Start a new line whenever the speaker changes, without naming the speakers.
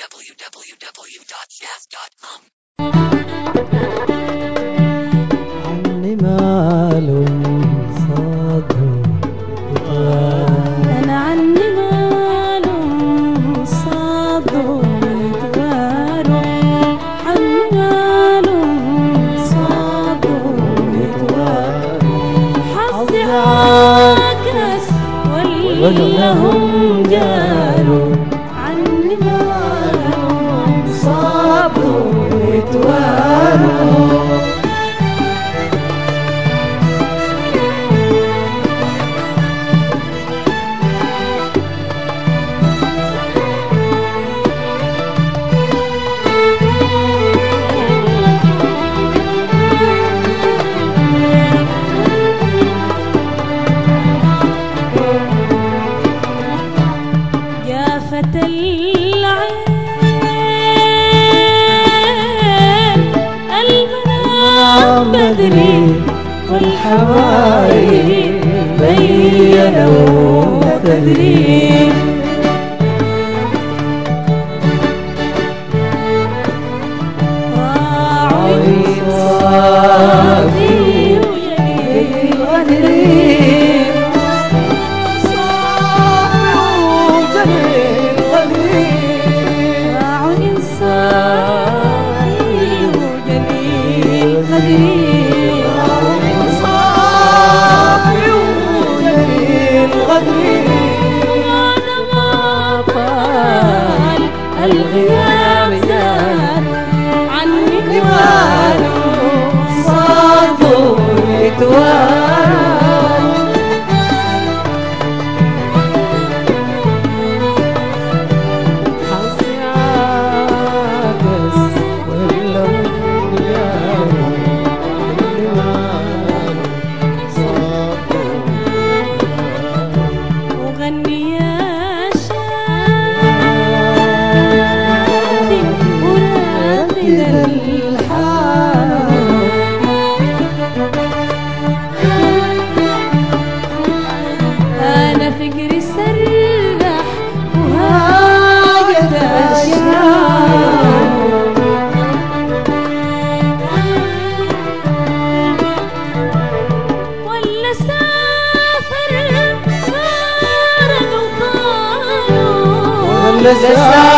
www.jazz.com.
عني مال صادر
أنا عني مال صادر يتوارو عني مال صادر يتوارو حظي عاكس ولا هم جاروا عني مال صادر يتوارو فتى العين المنام بدري والحوايب بينوا تدري راعي صافي وجليل غدري صافي وجميل غدري وانا ما طال الغياب زاد عني جماله صادوا يتوارى حظي عاكس ولا وغني يا شادي ورادد الحال أنا فكري سرح وهاجت أشياء ولا سافر فارغ وطالوا ولا